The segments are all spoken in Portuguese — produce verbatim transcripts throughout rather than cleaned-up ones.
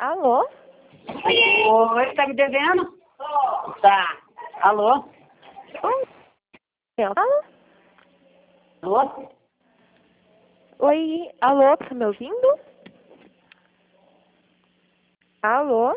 Alô? Oi, tá me devendo? Tá. Alô? Oi? Alô? Alô? Oi, alô, tá me ouvindo? Alô?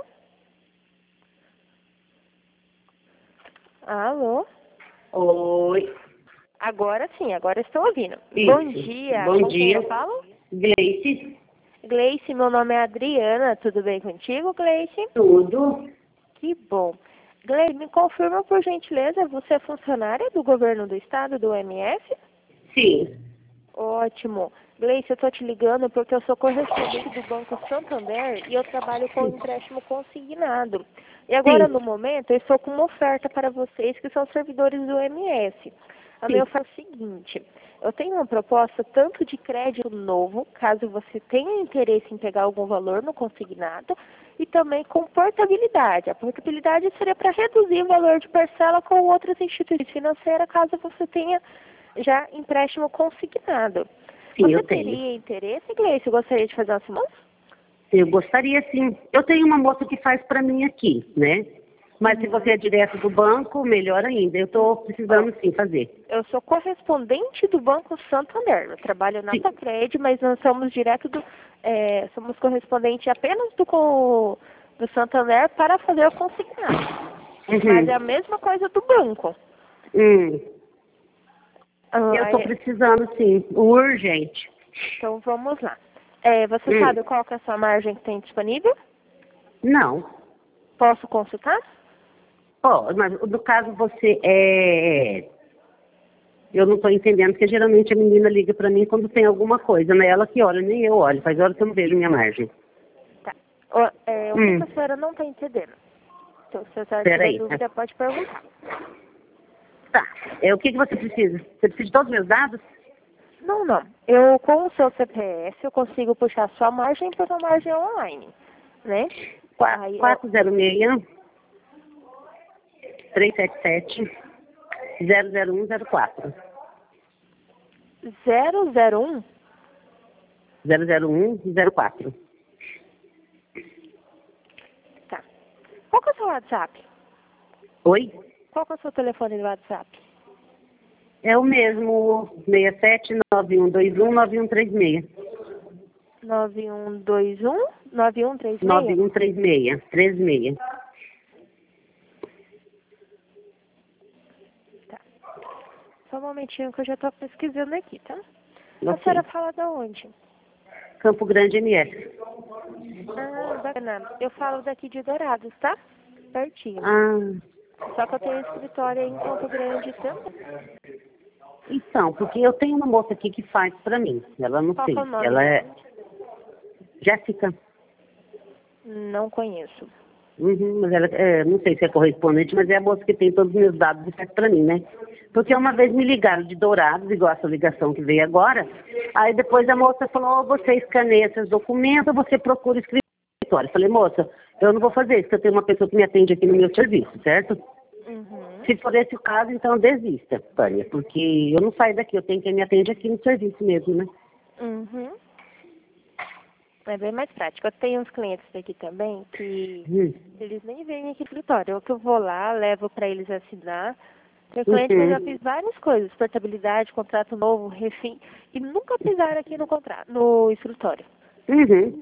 Alô? Oi. Agora sim, agora estou ouvindo. Isso. Bom dia. Bom Com dia. quem eu falo? Gleice. Gleice, meu nome é Adriana. Tudo bem contigo, Gleice? Tudo? Que bom. Gleice, me confirma por gentileza, você é funcionária do governo do estado, do M F? Sim. Ótimo. Gleice, eu estou te ligando porque eu sou correspondente do Banco Santander e eu trabalho com empréstimo consignado. E agora, Sim. no momento, eu estou com uma oferta para vocês que são servidores do M F. A minha Sim. oferta é o seguinte: eu tenho uma proposta tanto de crédito novo, caso você tenha interesse em pegar algum valor no consignado, e também com portabilidade. A portabilidade seria para reduzir o valor de parcela com outras instituições financeiras, caso você tenha já empréstimo consignado. Sim, Você eu tenho. teria interesse, Gleice? Gostaria de fazer uma simulação? Eu gostaria sim. Eu tenho uma moça que faz pra mim aqui, né? Mas se Uhum. você é direto do banco, melhor ainda. Eu tô precisando sim fazer. Eu sou correspondente do Banco Santander. Eu trabalho na Sim. Sacred, mas nós somos direto do... é, somos correspondente apenas do, co- do Santander para fazer o consignado. Mas é a Uhum. mesma coisa do banco. Hum. Ah, Eu tô aí- precisando sim. Urgente. então vamos lá. É, você Hum. sabe qual que é a sua margem que tem disponível? Não. Posso consultar? Ó, mas no caso você é. Eu não estou entendendo, porque geralmente a menina liga para mim quando tem alguma coisa, não é ela que olha, nem eu olho, faz hora que eu não vejo minha margem. Tá. O, é, o que Hum, a senhora não está entendendo? Então, se a senhora tiver peraí. dúvida, pode perguntar. Tá. É, o que, que você precisa? Você precisa de todos os meus dados? Não, não. Eu, com o seu C P F, eu consigo puxar a sua margem por uma margem online, né? Aí, eu, quatro zero seis, três sete sete, zero zero um zero quatro. zero zero um, zero zero um zero quatro. tá. Qual que é o seu WhatsApp? Oi? Qual que é o seu telefone do WhatsApp? É o mesmo, seis sete nove um dois um nove um três seis. nove um dois um, nove um três nove seis? um três seis, três seis. Tá. Só um momentinho que eu já estou pesquisando aqui, tá? A Ok. senhora fala de onde? Campo Grande M S. Ah, bacana. Eu falo daqui de Dourados, tá? Pertinho. Ah, Só que eu tenho escritório aí em Campo Grande também. então, porque eu tenho uma moça aqui que faz pra mim. Ela não Qual que é sei. o nome Ela dela? é Jéssica. Não conheço. Uhum, mas ela, é, não sei se é correspondente, mas é a moça que tem todos os meus dados e faz pra mim, né? Porque uma vez me ligaram de Dourados, igual essa ligação que veio agora. Aí depois a moça falou, oh, você escaneia esses documentos, você procura escritório. Eu falei, moça, eu não vou fazer isso, porque eu tenho uma pessoa que me atende aqui no meu serviço, certo? Uhum. Se for esse o caso, então desista, Tânia, porque eu não saio daqui, eu tenho quem me atende aqui no serviço mesmo, né? Uhum. É bem mais prático. Eu tenho uns clientes daqui também que Hum. eles nem vêm aqui no escritório. Eu que eu vou lá, levo para eles assinar. Tem cliente que eu já Uhum. fiz várias coisas, portabilidade, contrato novo, refim, e nunca pisaram aqui no contrato, no escritório. Uhum.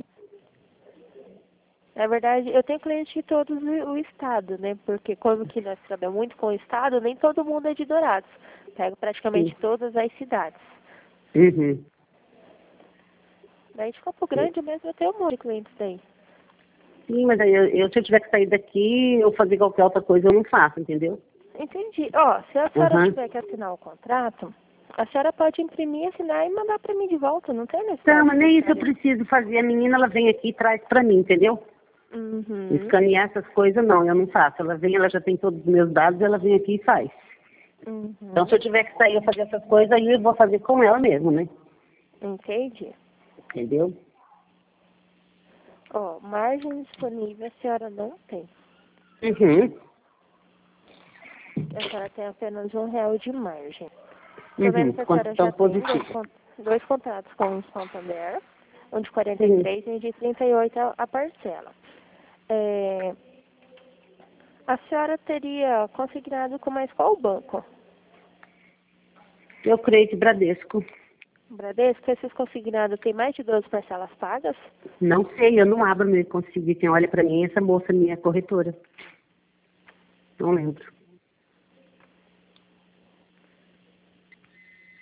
Na verdade, eu tenho clientes de todo o o estado, né? Porque como que nós trabalhamos muito com o estado, nem todo mundo é de Dourados. Pego Sim. praticamente todas as cidades. Uhum. Daí de Campo Grande mesmo eu tenho um monte de clientes daí. Sim, mas aí eu, eu, se eu tiver que sair daqui, eu fazer qualquer outra coisa, eu não faço, entendeu? Entendi. Ó, se a senhora Uhum. tiver que assinar o contrato, a senhora pode imprimir, assinar e mandar para mim de volta. Não tem Então, necessidade mas de nem isso eu senhora. preciso fazer. A menina, ela vem aqui e traz pra mim, entendeu? Uhum. Escanear essas coisas, não, eu não faço. Ela vem, ela já tem todos os meus dados, ela vem aqui e faz. Uhum. Então, se eu tiver que sair eu fazer essas coisas, aí eu vou fazer com ela mesmo, né? Entendi. Entendeu? Ó, margem disponível a senhora não tem. Uhum. A senhora tem apenas um real de margem. Tô vendo Uhum. que a senhora Condição já tem dois, positiva. con- dois contratos com o Santander, um de quarenta e Sim. três e um de trinta e oito a, a parcela. É, a senhora teria consignado com mais qual banco? Eu creio que Bradesco. Bradesco, esses consignados têm mais de doze parcelas pagas? Não sei, eu não abro meu consigo. Quem olha para mim é essa moça, minha corretora. Não lembro.